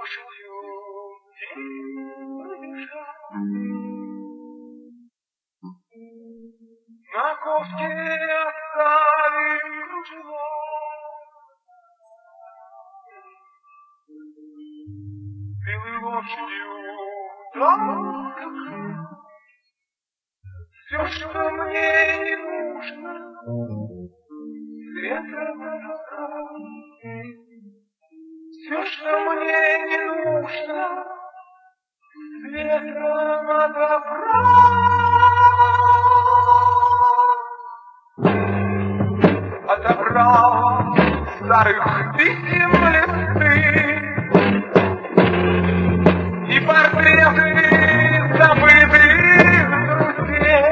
лошадью бежать. На ковке оставим кружево, белой лошадью доскакать. Все, что мне не нужно, с ветром разобрать. Все, что мне не нужно, с ветром отобрал старых писем листы и портреты забытых друзей,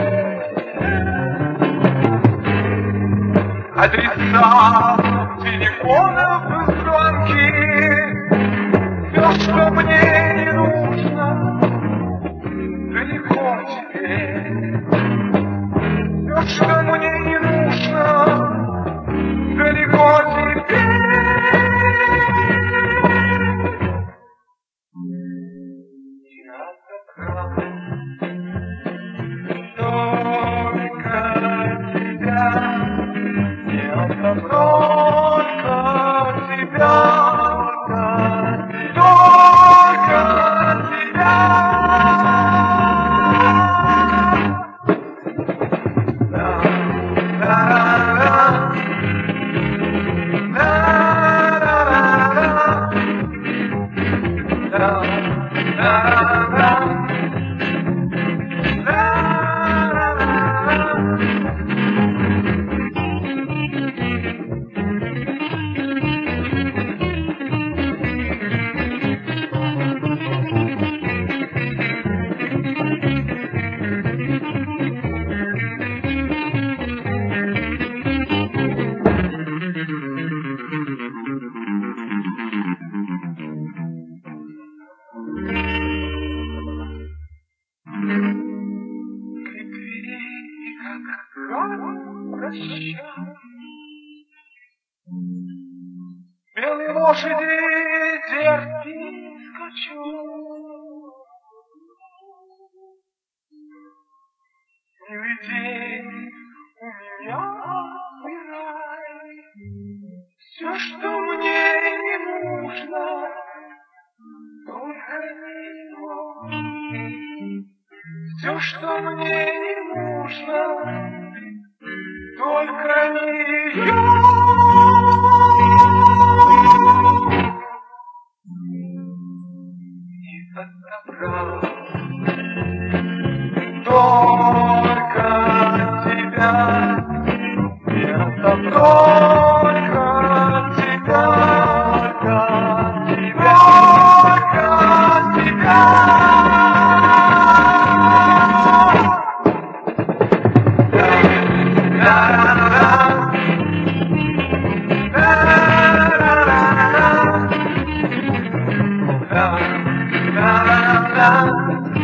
адреса телефонов и звонки. Все, что мне не нужно, далеко теперь. Все, что мне не нужно, далеко теперь. Я забрал только тебя, я только тебя, только тебя. Белой лошади дерзкий скачу, не уйди у меня умирай. Все, что мне не нужно, только его. Все, что мне не нужно, только ее. И отобрал только тебя, и отобрал только тебя, только тебя. La la la la